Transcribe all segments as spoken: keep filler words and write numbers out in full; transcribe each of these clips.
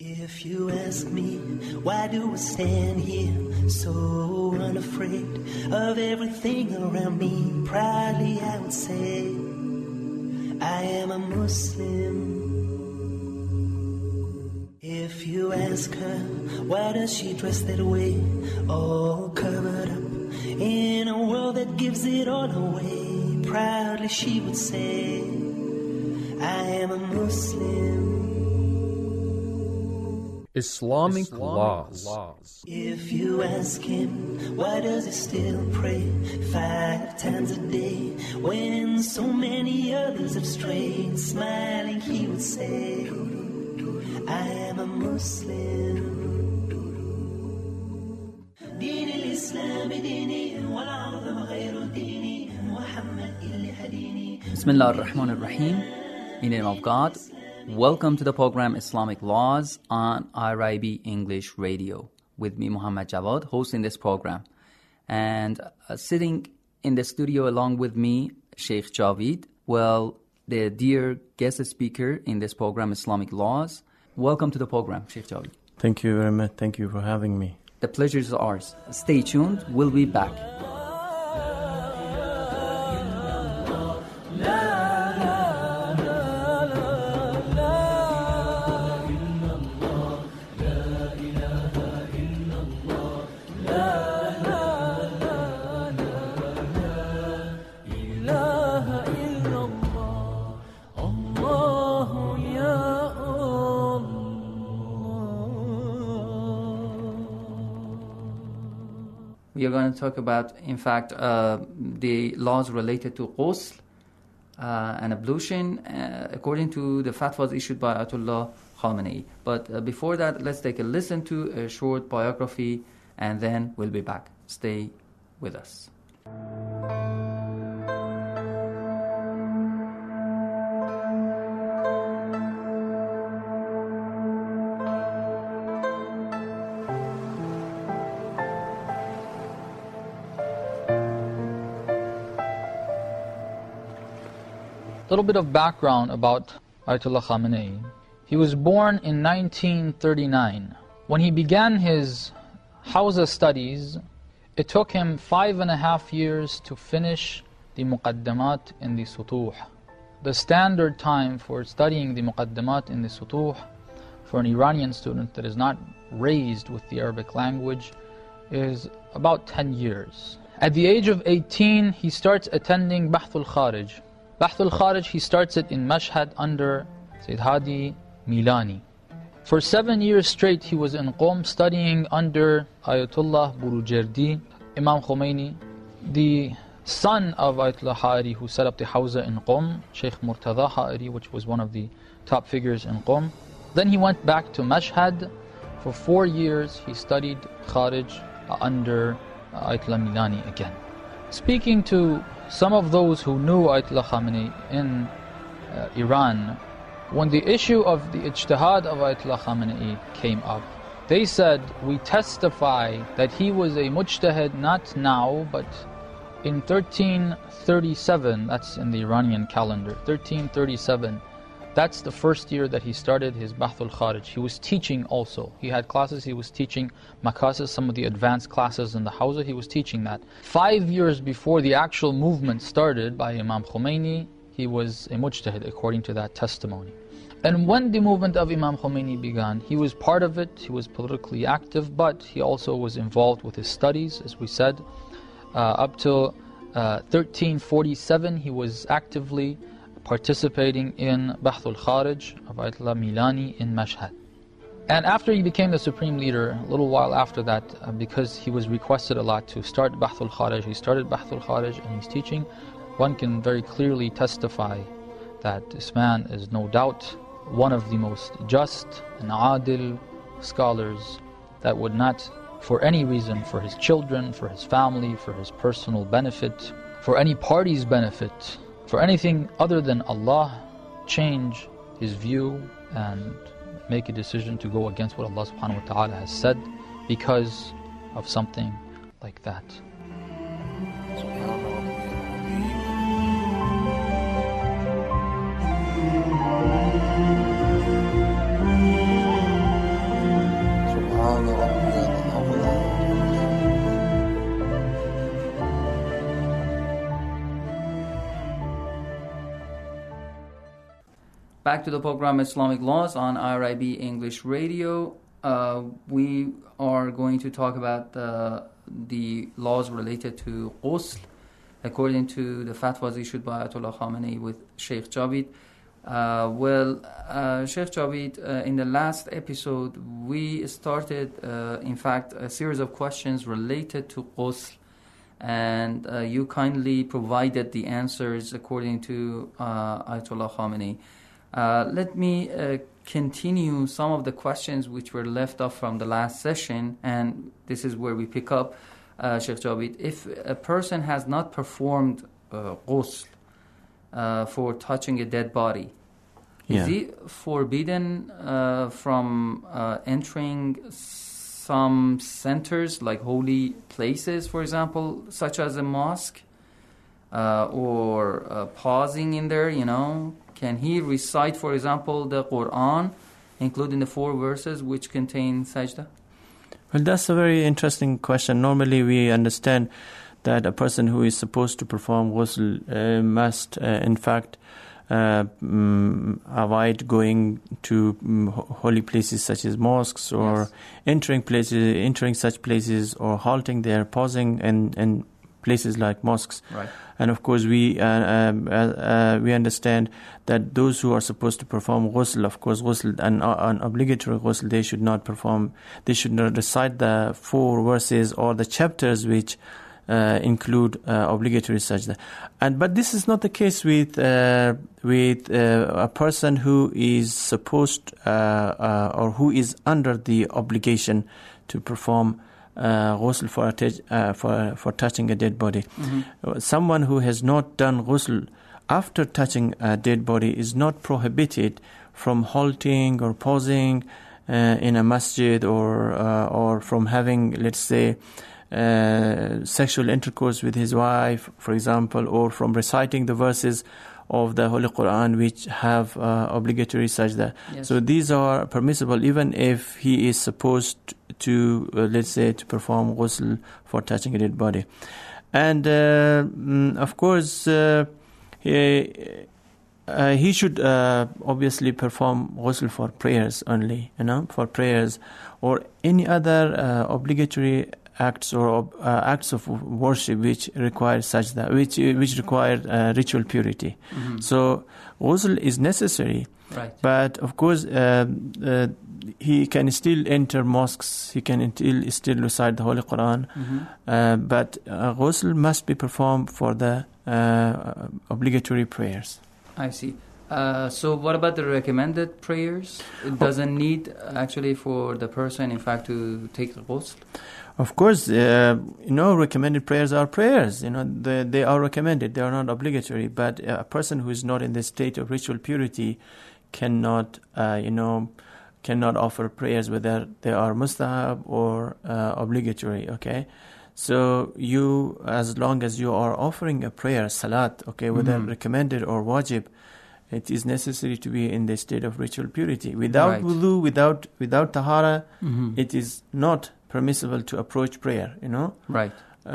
If you ask me, why do I stand here so unafraid of everything around me? Proudly I would say, I am a Muslim. If you ask her, why does she dress that way, all covered up in a world that gives it all away? Proudly she would say, I am a Muslim. Islamic, Islamic laws. laws. If you ask him, why does he still pray five times a day when so many others have strayed? Smiling he would say, I am a Muslim. دين الإسلام ديني والعظم غير ديني محمد اللي هديني. Bismillah ar-Rahman ar-Rahim. In the name of God. Welcome to the program Islamic Laws on I R I B English Radio. With me, Muhammad Jawad, hosting this program. And uh, sitting in the studio along with me, Sheikh Javid. Well, the dear guest speaker in this program, Islamic Laws. Welcome to the program, Sheikh Javid. Thank you very much. Thank you for having me. The pleasure is ours. Stay tuned. We'll be back. We are going to talk about, in fact, uh, the laws related to ghusl uh, and ablution uh, according to the fatwas issued by Ayatollah Khamenei. But uh, before that, let's take a listen to a short biography and then we'll be back. Stay with us. A little bit of background about Ayatollah Khamenei. He was born in nineteen thirty-nine. When he began his Hawza studies, it took him five and a half years to finish the Muqaddamat in the Sutuh. The standard time for studying the Muqaddamat in the Sutuh for an Iranian student that is not raised with the Arabic language is about ten years. At the age of eighteen, he starts attending Bahthul Kharij. Bahthul Kharij, he starts it in Mashhad under Sayyid Hadi Milani. For seven years straight, he was in Qom studying under Ayatollah Burujerdi, Imam Khomeini, the son of Ayatollah Ha'ari who set up the Hawza in Qom, Sheikh Murtada Ha'ari, which was one of the top figures in Qom. Then he went back to Mashhad. For four years, he studied Kharij under Ayatollah Milani again. Speaking to some of those who knew Ayatollah Khamenei in uh, Iran, when the issue of the ijtihad of Ayatollah Khamenei came up, they said, we testify that he was a mujtahid not now, but in thirteen thirty-seven, that's in the Iranian calendar, thirteen thirty-seven, that's the first year that he started his Bahthul Kharij. He was teaching also. He had classes, he was teaching Makasis, some of the advanced classes in the Hawza, he was teaching that. Five years before the actual movement started by Imam Khomeini, he was a mujtahid according to that testimony. And when the movement of Imam Khomeini began, he was part of it, he was politically active, but he also was involved with his studies, as we said. Uh, up till uh, thirteen forty-seven, he was actively participating in Bahthul Kharij of Ayatollah Milani in Mashhad. And after he became the supreme leader, a little while after that, uh, because he was requested a lot to start Bahthul Kharij, he started Bahthul Kharij and he's teaching. One can very clearly testify that this man is no doubt one of the most just and adil scholars that would not, for any reason, for his children, for his family, for his personal benefit, for any party's benefit, for anything other than Allah, change his view and make a decision to go against what Allah subhanahu wa ta'ala has said because of something like that. back to the program Islamic Laws on I R I B English Radio. Uh, we are going to talk about uh, the laws related to ghusl according to the fatwas issued by Ayatollah Khamenei with Sheikh Javid. Uh, well, uh, Sheikh Javid, uh, in the last episode, we started, uh, in fact, a series of questions related to ghusl, and uh, you kindly provided the answers according to uh, Ayatollah Khamenei. Uh, let me uh, continue some of the questions which were left off from the last session, and this is where we pick up, uh, Sheikh Javid. If a person has not performed uh, ghusl, Uh, for touching a dead body, Yeah. is he forbidden uh, from uh, entering some centers like holy places, for example, such as a mosque, uh, or uh, pausing in there, you know? Can he recite, for example, the Quran, including the four verses which contain sajda? Well, that's a very interesting question. Normally we understand that a person who is supposed to perform ghusl uh, must, uh, in fact, uh, um, avoid going to um, holy places such as mosques, or Yes. entering places, entering such places, or halting there, pausing in, in places like mosques. Right. And of course, we uh, um, uh, uh, we understand that those who are supposed to perform ghusl, of course, ghusl, an, uh, an obligatory ghusl, they should not perform. They should not recite the four verses or the chapters which Uh, include uh, obligatory sajda. And but this is not the case with uh, with uh, a person who is supposed uh, uh, or who is under the obligation to perform uh, ghusl for a t- uh, for for touching a dead body. Mm-hmm. Someone who has not done ghusl after touching a dead body is not prohibited from halting or pausing uh, in a masjid, or uh, or from having, let's say, Uh, sexual intercourse with his wife, for example, or from reciting the verses of the Holy Quran which have uh, obligatory sajda. Yes. So these are permissible even if he is supposed to, uh, let's say, to perform ghusl for touching a dead body. And uh, mm, of course, uh, he, uh, he should uh, obviously perform ghusl for prayers only, you know, for prayers or any other uh, obligatory acts or uh, acts of worship which require sajda, which which require uh, ritual purity. Mm-hmm. So ghusl is necessary, Right. but of course uh, uh, he can still enter mosques, he can still still recite the Holy Quran, Mm-hmm. uh, but uh, ghusl must be performed for the uh, obligatory prayers. I see. Uh, so what about the recommended prayers? It doesn't need uh, actually for the person, in fact, to take the ghusl? Of course, uh, you know, recommended prayers are prayers. You know, they, they are recommended. They are not obligatory. But a person who is not in the state of ritual purity cannot, uh, you know, cannot offer prayers whether they are mustahab or uh, obligatory. Okay, so you, as long as you are offering a prayer, salat, okay, whether Mhm. recommended or wajib, it is necessary to be in the state of ritual purity. Without Right. wudu, without without tahara, Mm-hmm. it is not permissible to approach prayer, you know. Right. Uh,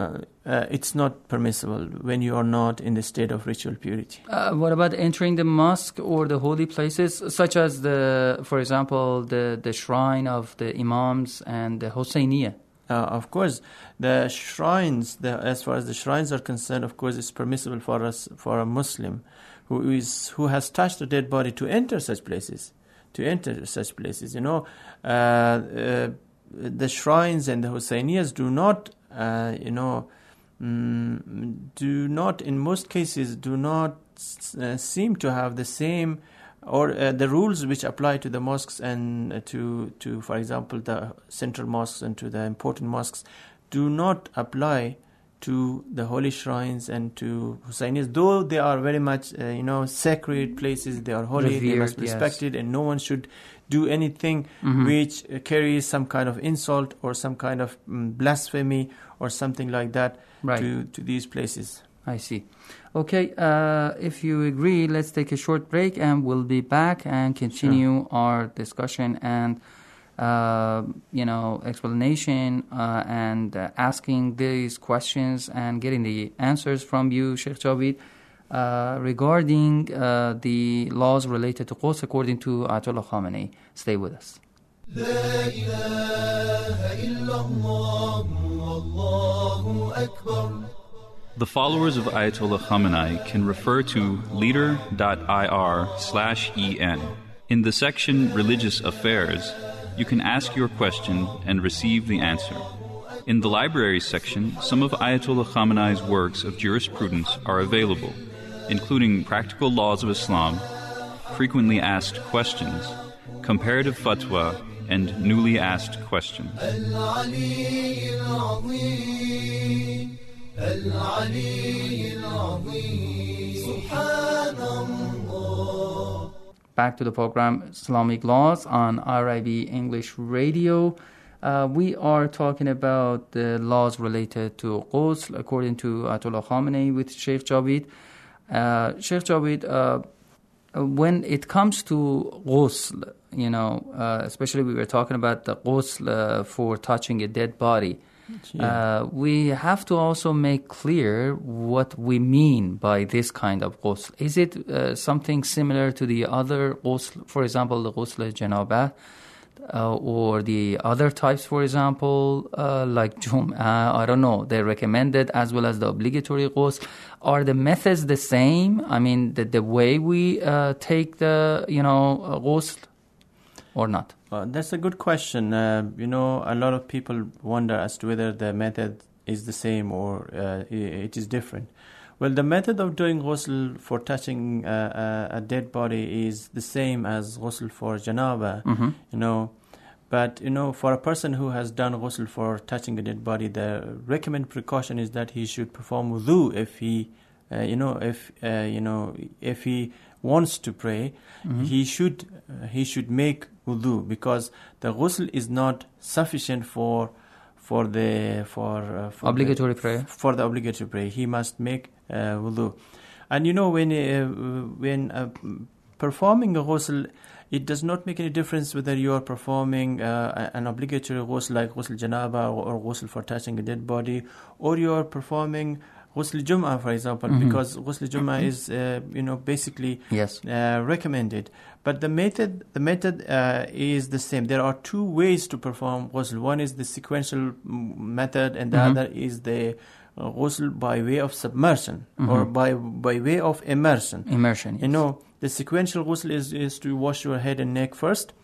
uh, it's not permissible when you are not in the state of ritual purity. Uh, what about entering the mosque or the holy places, such as the, for example, the, the shrine of the imams and the Husseiniya? Uh, of course, the shrines, the, as far as the shrines are concerned, of course, it's permissible for us, for a Muslim who is who has touched a dead body, to enter such places, to enter such places. You know, uh, uh, the shrines and the Husainiyas do not, uh, you know, mm, do not, in most cases, do not uh, seem to have the same, or uh, the rules which apply to the mosques and uh, to, to, for example, the central mosques and to the important mosques, do not apply to the holy shrines and to Husainiyas, though they are very much, uh, you know, sacred places. They are holy, they must be Revered, yes. respected, and no one should do anything Mhm. which uh, carries some kind of insult or some kind of um, blasphemy or something like that Right. to, to these places. I see. Okay, uh, if you agree, let's take a short break and we'll be back and continue our discussion and, uh, you know, explanation uh, and uh, asking these questions and getting the answers from you, Sheikh Javid. uh, regarding uh, the laws related to ghusl according to Ayatollah Khamenei. Stay with us. لا إله إلا الله والله أكبر. The followers of Ayatollah Khamenei can refer to leader.ir slash en. In the section Religious Affairs, you can ask your question and receive the answer. In the Libraries section, some of Ayatollah Khamenei's works of jurisprudence are available, including Practical Laws of Islam, Frequently Asked Questions, Comparative Fatwa, and Newly Asked Questions. Back to the program Islamic Laws on R I B English Radio. Uh, we are talking about the laws related to ghusl according to Ayatollah Khamenei with Sheikh Javid. Uh, Sheikh Javid, uh, when it comes to ghusl, you know, uh, especially we were talking about the ghusl uh, for touching a dead body. Yeah. Uh, we have to also make clear what we mean by this kind of ghusl. Is it uh, something similar to the other ghusl, for example, the ghusl janabah, uh, or the other types, for example, uh, like Jum'ah, I don't know, the recommended as well as the obligatory ghusl? Are the methods the same? I mean, the, the way we uh, take the, you know, uh, ghusl or not? Uh, that's a good question. Uh, you know, a lot of people wonder as to whether the method is the same or uh, it is different. Well, the method of doing ghusl for touching uh, a dead body is the same as ghusl for janaba, Mm-hmm. you know. But, you know, for a person who has done ghusl for touching a dead body, the recommended precaution is that he should perform wudu if he, uh, you know, if, uh, you know, if he wants to pray, Mm-hmm. he should uh, he should make wudu, because the ghusl is not sufficient for for the for, uh, for obligatory the, prayer. For the obligatory prayer, he must make uh, wudu. And you know, when uh, when uh, performing a ghusl, it does not make any difference whether you are performing uh, an obligatory ghusl like ghusl janaba or, or ghusl for touching a dead body, or you are performing ghusl Jum'ah, for example, Mm-hmm. because ghusl Jum'ah is, uh, you know, basically Yes. uh, recommended. But the method, the method uh, is the same. There are two ways to perform ghusl. One is the sequential method, and the Mm-hmm. other is the uh, ghusl by way of submersion, Mm-hmm. or by by way of immersion. Immersion. You know, the sequential ghusl is, is to wash your head and neck first,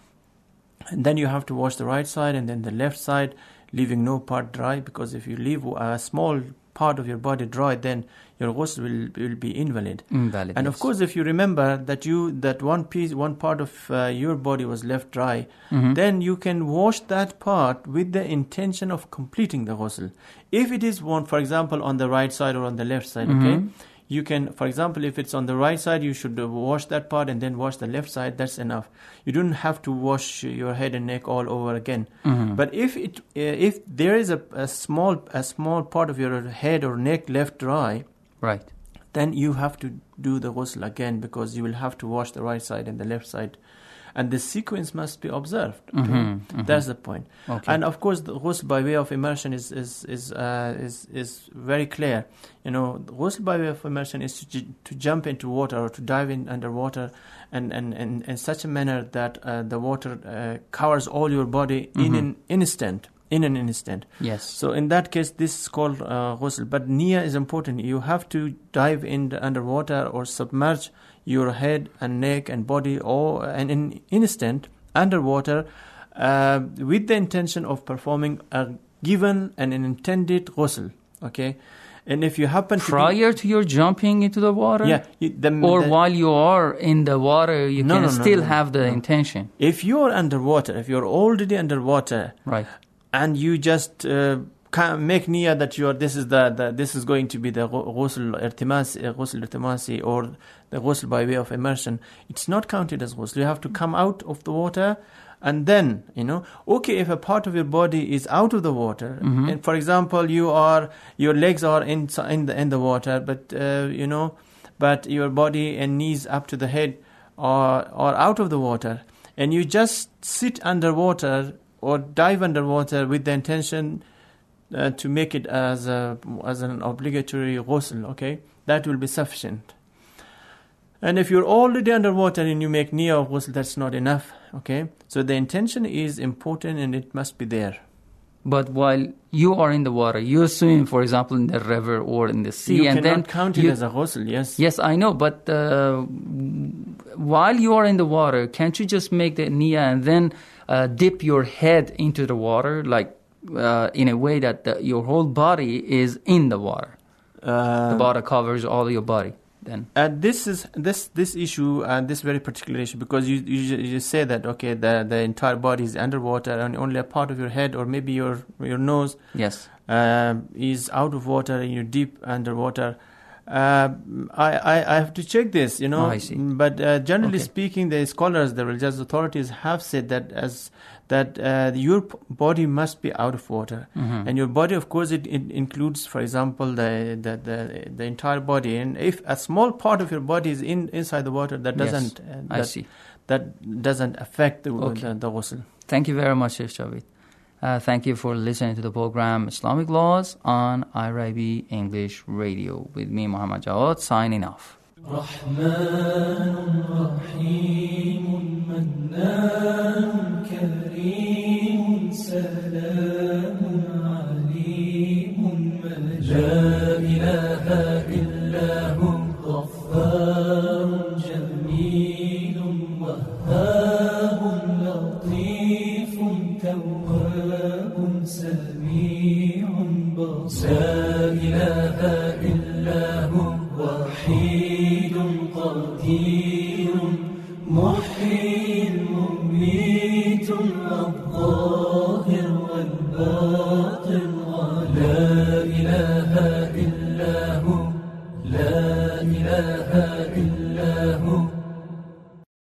and then you have to wash the right side and then the left side, leaving no part dry, because if you leave a small part of your body dry, then your ghusl will, will be invalid. Invalid. And yes. of course, if you remember that you that one piece, one part of uh, your body was left dry, Mhm. then you can wash that part with the intention of completing the ghusl. If it is one, for example, on the right side or on the left side, Mhm. okay, you can, for example, if it's on the right side, you should uh, wash that part and then wash the left side. That's enough. You don't have to wash your head and neck all over again. Mhm. But if it uh, if there is a, a small a small part of your head or neck left dry, Right. then you have to do the ghusl again, because you will have to wash the right side and the left side, and the sequence must be observed. Okay? Mhm, mhm. That's the point. Okay. And of course, the ghusl by way of immersion is is is uh, is is very clear. You know, the ghusl by way of immersion is to, j- to jump into water or to dive in underwater, and and and in such a manner that uh, the water uh, covers all your body in Mhm. an instant. In an instant. Yes. So in that case, this is called uh, ghusl. But niyyah is important. You have to dive in the underwater or submerge your head and neck and body all and in an instant underwater uh, with the intention of performing a given and an intended ghusl. Okay, and if you happen to be- Prior to your jumping into the water? yeah, you, the, Or the- while you are in the water, you No, can no, no, still no, have the no. intention. if you are underwater, if you're already underwater, Right. and you just uh, can make niyyah that you are this is the, the this is going to be the ghu- ghusl irtimasi, uh, ghusl irtimasi, or the ghusl by way of immersion, it's not counted as ghusl. You have to come out of the water, and then, you know, okay, if a part of your body is out of the water, Mhm. and for example, you are your legs are in in the in the water, but uh, you know, but your body and knees up to the head are are out of the water, and you just sit underwater or dive underwater with the intention uh, to make it as a as an obligatory ghusl, okay, that will be sufficient. And if you're already underwater and you make niyyah of ghusl, that's not enough. Okay, so the intention is important and it must be there. But while you are in the water, you're swimming, for example, in the river or in the sea, You and cannot then count it you- as a ghusl, yes. Yes, I know, but uh, while you are in the water, can't you just make the niyyah and then uh, dip your head into the water, like uh, in a way that the, your whole body is in the water? Uh, The water covers all your body. Then Uh, this is this this issue and this very particular issue, because you you, ju- you just say that okay, the the entire body is underwater and only a part of your head or maybe your your nose yes, uh, is out of water and you're deep underwater. Uh, I, I I have to check this, you know. Oh, I see. But uh, generally Okay. speaking, the scholars, the religious authorities have said that as that uh, your p- body must be out of water, Mhm. and your body, of course, it, it includes, for example, the, the the the entire body. And if a small part of your body is in inside the water, that Yes, doesn't uh, I that, see. that doesn't affect the Okay. the, the ghusl. Thank you very much, Sheikh Javed. Uh, thank you for listening to the program Islamic Laws on I R I B English Radio with me, Muhammad Jawad, signing off. رحمن رحيم منان كريم سلام عليم من لا إله إلا هو غفار جميل وهاب لطيف تواب سميع بصير لا إله إلا هو وحيد قدير محيي مميت الظاهر والباطن لا إله إلا هو لا إله